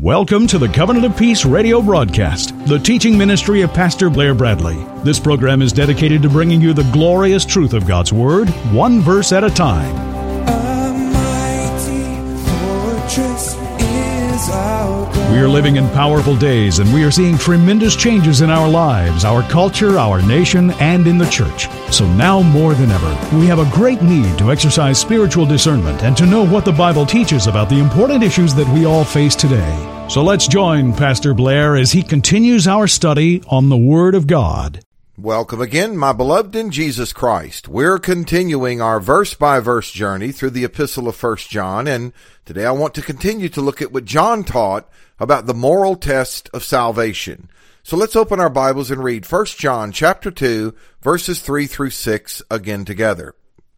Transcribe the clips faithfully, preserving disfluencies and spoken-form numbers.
Welcome to the Covenant of Peace radio broadcast, the teaching ministry of Pastor Blair Bradley. This program is dedicated to bringing you the glorious truth of God's Word, one verse at a time. A mighty fortress is our God. We are living in powerful days, and we are seeing tremendous changes in our lives, our culture, our nation, and in the church. So now more than ever, we have a great need to exercise spiritual discernment and to know what the Bible teaches about the important issues that we all face today. So let's join Pastor Blair as he continues our study on the Word of God. Welcome again, my beloved in Jesus Christ. We're continuing our verse-by-verse journey through the epistle of First John, and today I want to continue to look at what John taught about the moral test of salvation. So let's open our Bibles and read First John chapter two, verses three through six again together.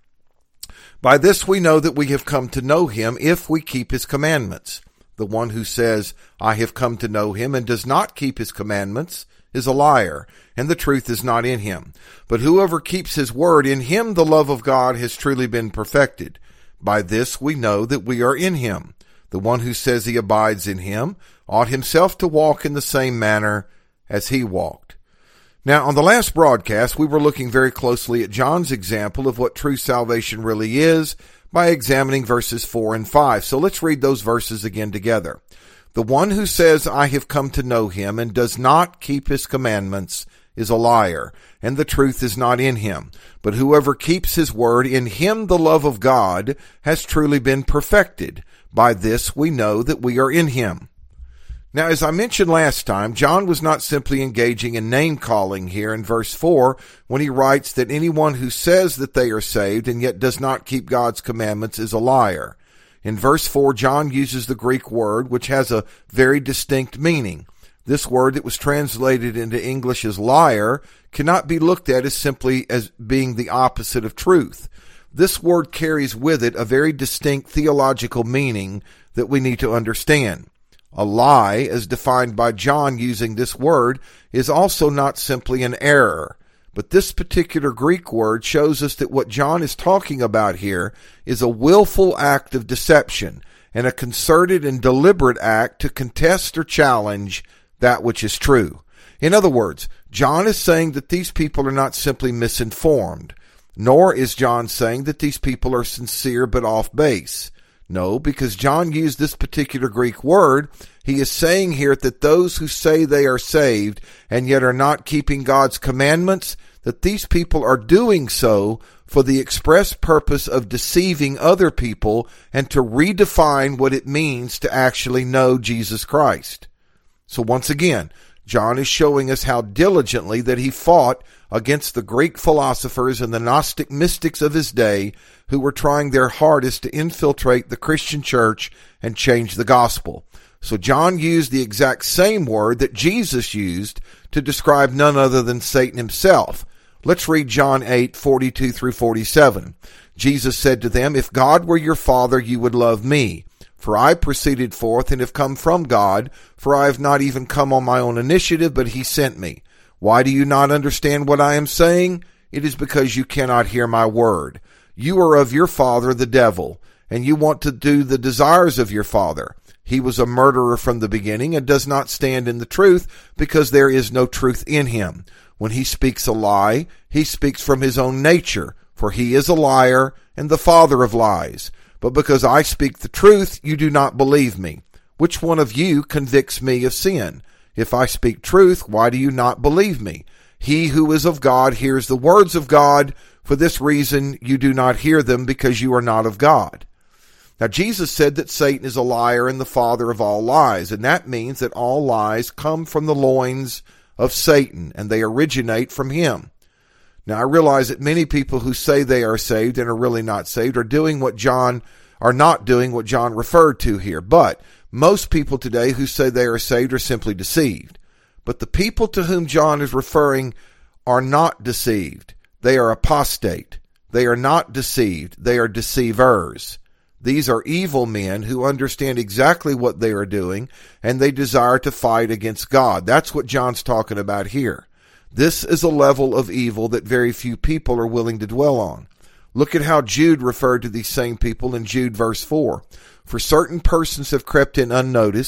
By this we know that we have come to know him if we keep his commandments. The one who says, I have come to know him, and does not keep his commandments is a liar, and the truth is not in him. But whoever keeps his word, in him the love of God has truly been perfected. By this we know that we are in him. The one who says he abides in him ought himself to walk in the same manner as he walked. Now, on the last broadcast, we were looking very closely at John's example of what true salvation really is by examining verses four and five. So let's read those verses again together. The one who says, I have come to know him, and does not keep his commandments is a liar, and the truth is not in him. But whoever keeps his word, in him the love of God has truly been perfected. By this we know that we are in him. Now, as I mentioned last time, John was not simply engaging in name-calling here in verse four when he writes that anyone who says that they are saved and yet does not keep God's commandments is a liar. In verse four, John uses the Greek word which has a very distinct meaning. This word that was translated into English as liar cannot be looked at as simply as being the opposite of truth. This word carries with it a very distinct theological meaning that we need to understand. A lie, as defined by John using this word, is also not simply an error. But this particular Greek word shows us that what John is talking about here is a willful act of deception and a concerted and deliberate act to contest or challenge that which is true. In other words, John is saying that these people are not simply misinformed, nor is John saying that these people are sincere but off base. No, because John used this particular Greek word, he is saying here that those who say they are saved and yet are not keeping God's commandments, that these people are doing so for the express purpose of deceiving other people and to redefine what it means to actually know Jesus Christ. So once again, John is showing us how diligently that he fought against the Greek philosophers and the Gnostic mystics of his day who were trying their hardest to infiltrate the Christian church and change the gospel. So John used the exact same word that Jesus used to describe none other than Satan himself. Let's read John eight, forty-two through forty-seven. Jesus said to them, If God were your Father, you would love me. For I proceeded forth and have come from God, for I have not even come on my own initiative, but he sent me. Why do you not understand what I am saying? It is because you cannot hear my word. You are of your father, the devil, and you want to do the desires of your father. He was a murderer from the beginning and does not stand in the truth, because there is no truth in him. When he speaks a lie, he speaks from his own nature, for he is a liar and the father of lies. But because I speak the truth, you do not believe me. Which one of you convicts me of sin? If I speak truth, why do you not believe me? He who is of God hears the words of God. For this reason you do not hear them, because you are not of God. Now Jesus said that Satan is a liar and the father of all lies, and that means that all lies come from the loins of Satan, and they originate from him. Now I realize that many people who say they are saved and are really not saved are doing what John are not doing what John referred to here. But most people today who say they are saved are simply deceived. But the people to whom John is referring are not deceived. They are apostate. They are not deceived. They are deceivers. These are evil men who understand exactly what they are doing, and they desire to fight against God. That's what John's talking about here. This is a level of evil that very few people are willing to dwell on. Look at how Jude referred to these same people in Jude verse four. For certain persons have crept in unnoticed,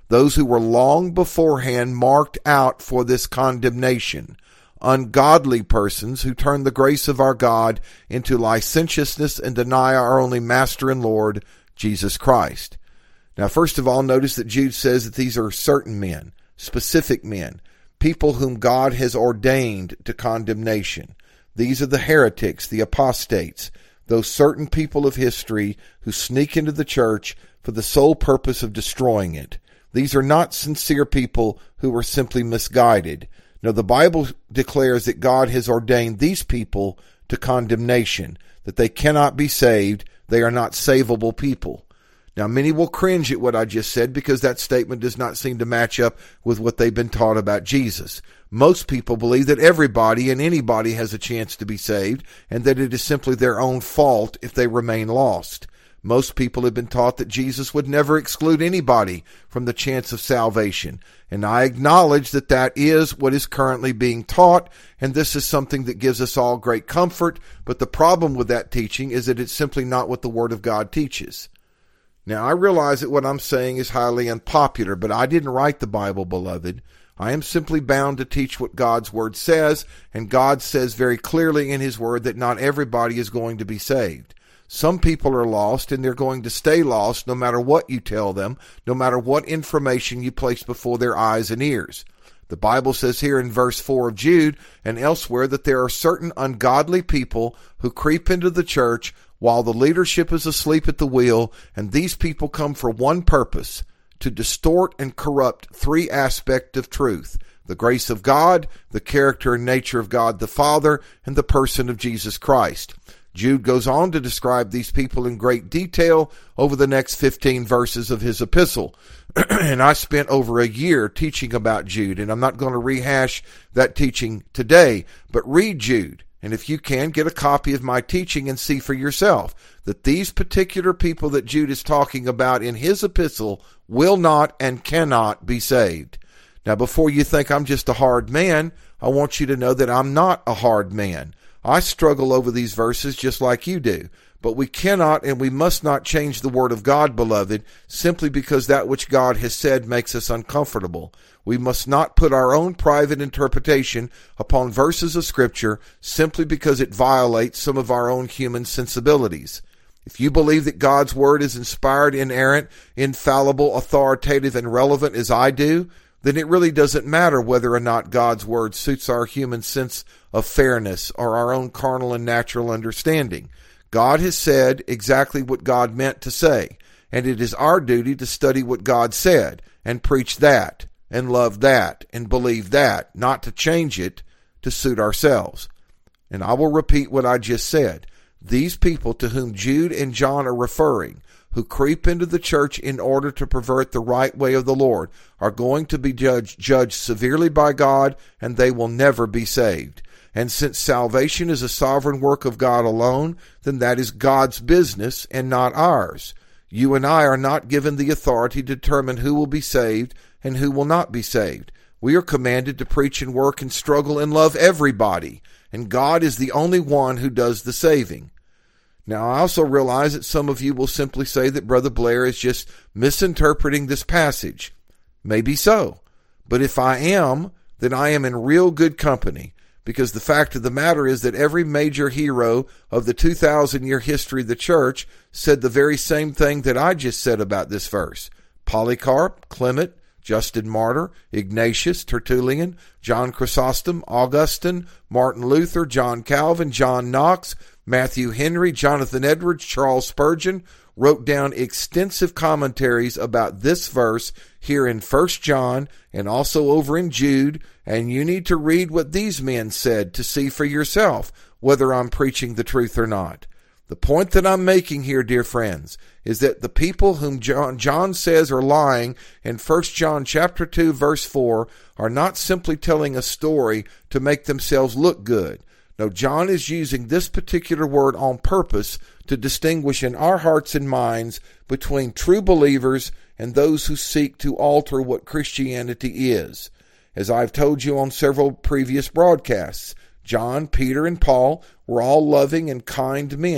those who were long beforehand marked out for this condemnation, ungodly persons who turn the grace of our God into licentiousness and deny our only Master and Lord, Jesus Christ. Now, first of all, notice that Jude says that these are certain men, specific men, people whom God has ordained to condemnation. These are the heretics, the apostates, those certain people of history who sneak into the church for the sole purpose of destroying it. These are not sincere people who were simply misguided. No, the Bible declares that God has ordained these people to condemnation, that they cannot be saved. They are not savable people. Now, many will cringe at what I just said because that statement does not seem to match up with what they've been taught about Jesus. Most people believe that everybody and anybody has a chance to be saved and that it is simply their own fault if they remain lost. Most people have been taught that Jesus would never exclude anybody from the chance of salvation. And I acknowledge that that is what is currently being taught, and this is something that gives us all great comfort. But the problem with that teaching is that it's simply not what the Word of God teaches. Now, I realize that what I'm saying is highly unpopular, but I didn't write the Bible, beloved. I am simply bound to teach what God's Word says, and God says very clearly in His Word that not everybody is going to be saved. Some people are lost, and they're going to stay lost no matter what you tell them, no matter what information you place before their eyes and ears. The Bible says here in verse four of Jude and elsewhere that there are certain ungodly people who creep into the church while the leadership is asleep at the wheel, and these people come for one purpose, to distort and corrupt three aspects of truth: the grace of God, the character and nature of God the Father, and the person of Jesus Christ. Jude goes on to describe these people in great detail over the next fifteen verses of his epistle. And I spent over a year teaching about Jude, and I'm not going to rehash that teaching today, but read Jude. And if you can, get a copy of my teaching and see for yourself that these particular people that Jude is talking about in his epistle will not and cannot be saved. Now, before you think I'm just a hard man, I want you to know that I'm not a hard man. I struggle over these verses just like you do. But we cannot and we must not change the Word of God, beloved, simply because that which God has said makes us uncomfortable. We must not put our own private interpretation upon verses of Scripture simply because it violates some of our own human sensibilities. If you believe that God's Word is inspired, inerrant, infallible, authoritative, and relevant as I do, then it really doesn't matter whether or not God's Word suits our human sense of fairness or our own carnal and natural understanding. God has said exactly what God meant to say, and it is our duty to study what God said and preach that and love that and believe that, not to change it to suit ourselves. And I will repeat what I just said. These people to whom Jude and John are referring, who creep into the church in order to pervert the right way of the Lord, are going to be judged, judged severely by God, and they will never be saved. And since salvation is a sovereign work of God alone, then that is God's business and not ours. You and I are not given the authority to determine who will be saved and who will not be saved. We are commanded to preach and work and struggle and love everybody, and God is the only one who does the saving. Now, I also realize that some of you will simply say that Brother Blair is just misinterpreting this passage. Maybe so. But if I am, then I am in real good company, because the fact of the matter is that every major hero of the two thousand year history of the church said the very same thing that I just said about this verse. Polycarp, Clement, Justin Martyr, Ignatius, Tertullian, John Chrysostom, Augustine, Martin Luther, John Calvin, John Knox, Matthew Henry, Jonathan Edwards, Charles Spurgeon wrote down extensive commentaries about this verse here in First John and also over in Jude, and you need to read what these men said to see for yourself whether I'm preaching the truth or not. The point that I'm making here, dear friends, is that the people whom John, John says are lying in First John chapter two, verse four, are not simply telling a story to make themselves look good. No, John is using this particular word on purpose to distinguish in our hearts and minds between true believers and those who seek to alter what Christianity is. As I've told you on several previous broadcasts, John, Peter, and Paul were all loving and kind men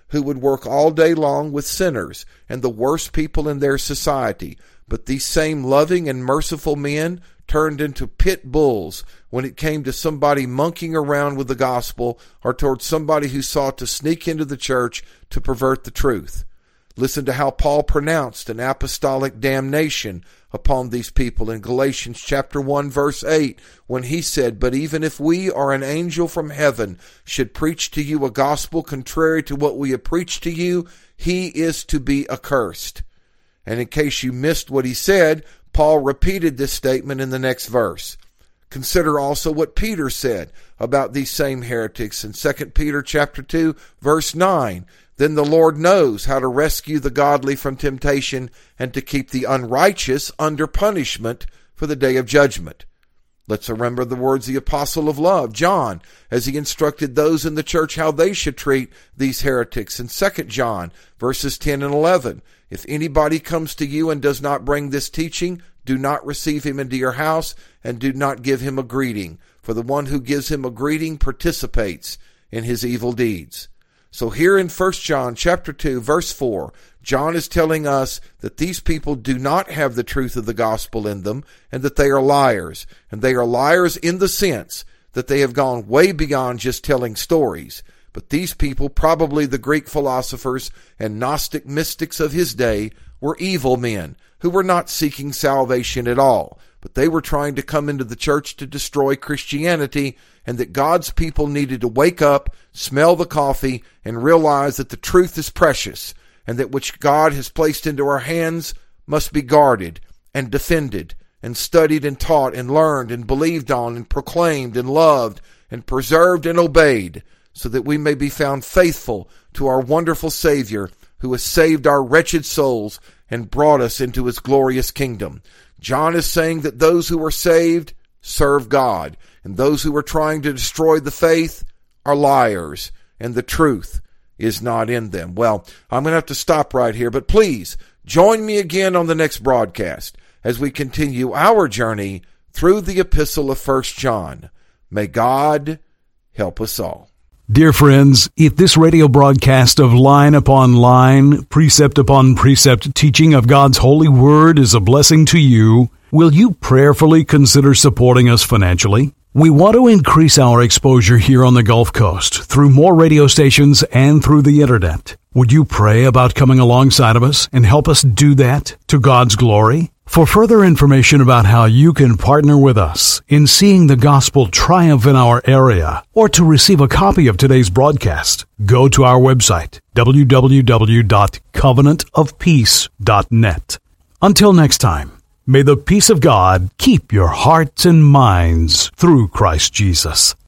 who would work all day long with sinners and the worst people in their society. But these same loving and merciful men turned into pit bulls when it came to somebody monkeying around with the gospel or towards somebody who sought to sneak into the church to pervert the truth. Listen to how Paul pronounced an apostolic damnation upon these people in Galatians chapter one verse eight when he said, "But even if we or an angel from heaven should preach to you a gospel contrary to what we have preached to you, he is to be accursed." And in case you missed what he said, Paul repeated this statement in the next verse. Consider also what Peter said about these same heretics in Second Peter chapter two verse nine. "Then the Lord knows how to rescue the godly from temptation and to keep the unrighteous under punishment for the day of judgment." Let's remember the words of the apostle of love, John, as he instructed those in the church how they should treat these heretics in Second John verses ten and eleven. "If anybody comes to you and does not bring this teaching, do not receive him into your house and do not give him a greeting, for the one who gives him a greeting participates in his evil deeds." So here in First John chapter two verse four, John is telling us that these people do not have the truth of the gospel in them and that they are liars. And they are liars in the sense that they have gone way beyond just telling stories. But these people, probably the Greek philosophers and Gnostic mystics of his day, were evil men who were not seeking salvation at all. But they were trying to come into the church to destroy Christianity, and that God's people needed to wake up, smell the coffee, and realize that the truth is precious, and that which God has placed into our hands must be guarded and defended and studied and taught and learned and believed on and proclaimed and loved and preserved and obeyed, so that we may be found faithful to our wonderful Savior who has saved our wretched souls and brought us into his glorious kingdom. John is saying that those who are saved serve God, and those who are trying to destroy the faith are liars, and the truth is not in them. Well, I'm going to have to stop right here, but please join me again on the next broadcast as we continue our journey through the epistle of First John. May God help us all. Dear friends, if this radio broadcast of line upon line, precept upon precept teaching of God's holy word is a blessing to you, will you prayerfully consider supporting us financially? We want to increase our exposure here on the Gulf Coast through more radio stations and through the internet. Would you pray about coming alongside of us and help us do that to God's glory? For further information about how you can partner with us in seeing the gospel triumph in our area, or to receive a copy of today's broadcast, go to our website, w w w dot covenant of peace dot net. Until next time, may the peace of God keep your hearts and minds through Christ Jesus.